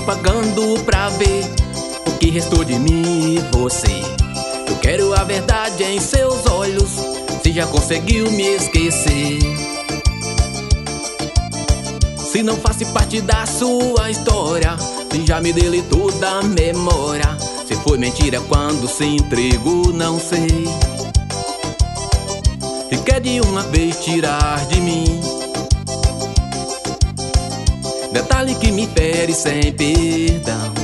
pagando pra ver o que restou de mim e você. Eu quero a verdade em seus olhos, se já conseguiu me esquecer. Se não faço parte da sua história, se já me deletou da memória, se foi mentira quando se entregou, não sei. E quer de uma vez tirar de mim detalhe que me fere sem perdão.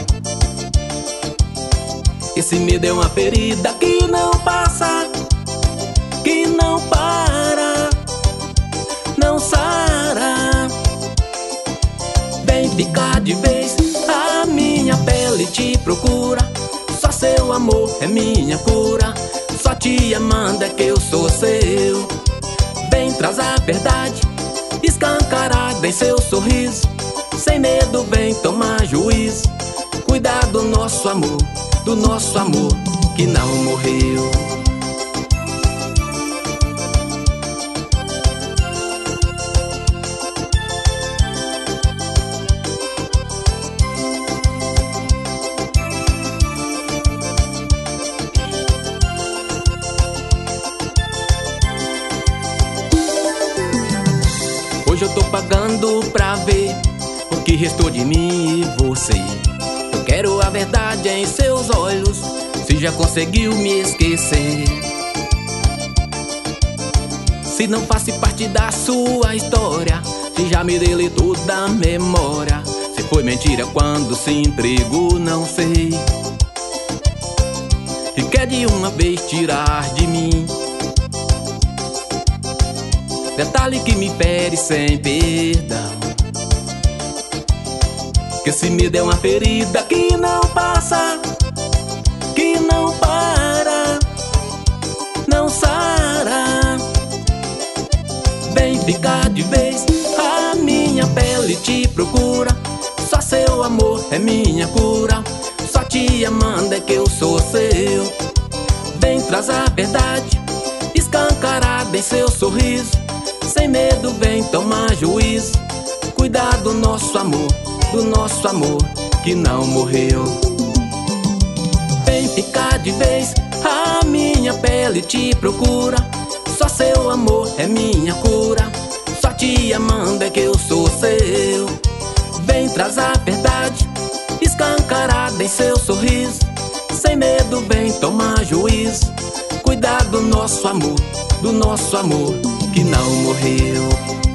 Esse medo é uma ferida que não passa, que não para, não sara. Vem ficar de vez, a minha pele te procura. Só seu amor é minha cura, só te amando é que eu sou seu. Vem, traz a verdade escancarada em seu sorriso. Sem medo, vem tomar juízo. Cuidar do nosso amor que não morreu. Hoje eu tô pagando pra ver o que restou de mim e você. Eu quero a verdade em seus olhos, se já conseguiu me esquecer. Se não faço parte da sua história, se já me deletou da memória, se foi mentira quando se entregou, não sei. E quer de uma vez tirar de mim detalhe que me fere sem perdão. Que esse medo é uma ferida que não passa, que não para, não sara. Vem ficar de vez, a minha pele te procura. Só seu amor é minha cura, só te amando é que eu sou seu. Vem, traz a verdade escancarada em seu sorriso. Sem medo, vem tomar juízo. Cuidar do nosso amor que não morreu. Vem ficar de vez, a minha pele te procura. Só seu amor é minha cura, só te amando é que eu sou seu. Vem, traz a verdade escancarada em seu sorriso. Sem medo, vem tomar juízo. Cuidar do nosso amor que não morreu.